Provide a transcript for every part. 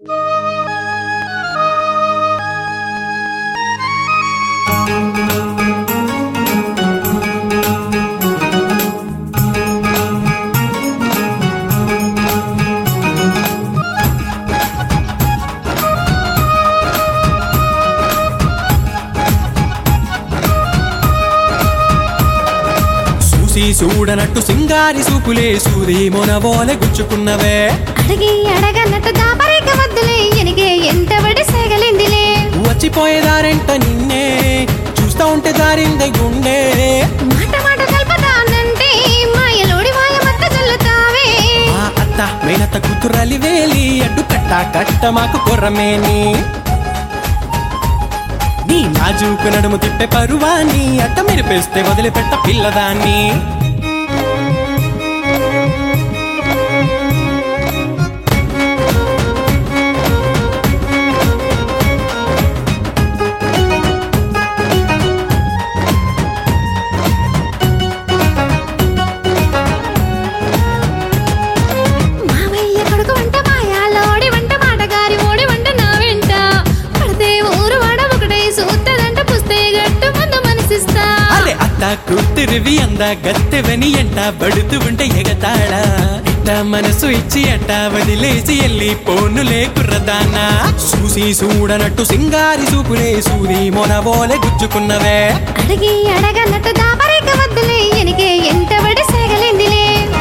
చూడనట్టు సింగారి సూపులే సూది మొనవోలే గుచ్చుకున్నవే అడిగి అడగన్నట్టు దాపరిక వద్దులే ఎనిగే ఎంత బడి సేగలిందిలే వచ్చిపోయేదారెంట నిన్నే చూస్తా ఉంటే దారిందే గుండె మాట మాట కల్పతానంటే మాయలోడి మాయమత్త చల్లుతావే ఆ అత్త మేనత్త కూతురలి వేలి అడ్డు కట్ట మాకు కొర్రమేని నీ నాజూకు నడుము తిప్పే పరువాన్ని అట్ట మెరిపేస్తే వదిలిపెట్ట పిల్లదాన్ని మావయ్య కొడుకు వంట మాయాలోడి వంట మాటగారి ఓడి వంట నా వెంట పడితే ఊరు వాడ ఒకటే సూత్తదంట పుస్తే గట్టు ముందు మనసిస్తా అరే అత్త కూతురివి అంద గత్తెవని ఎంట పడుతూ ఉంటే ఎగతాడా ఇట్ట మనసు ఇచ్చి అట్ట వదిలేసి ఎల్లి పోనులే కుర్రదానా చూసి చూడనట్టు సింగారి సూపులే సూది మొనవోలే గుచ్చుకున్నవే అడిగి అడగన్నట్టు దాపరిక వద్దులే ఎనిగే ఎంత బడి సేగలిందిలే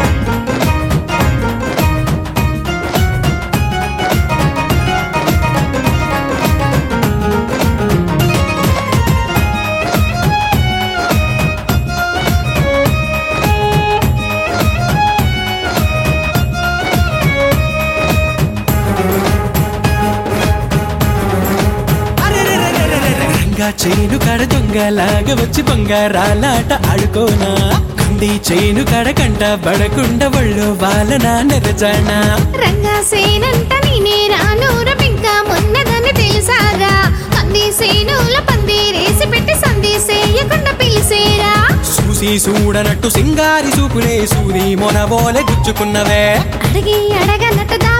చేను కడ దొంగలాగా వచ్చి బంగారాలాట ఆడుకోనా కంది చేను కడ కంట బడకుండ ఒళ్ళు వాళ్ళనా నెరజానా రంగా సేనంట నేనే రానూర ఇంకా మొన్నదని తెలుసాగా కంది సేనుల పందిరేసి పెట్టి సందేసేయకుండా పిలిసేరా చూసి చూడనట్టు సింగారి సూపులే సూది మొనవోలే గుచ్చుకున్నవే అడిగి అడగన్నట్టు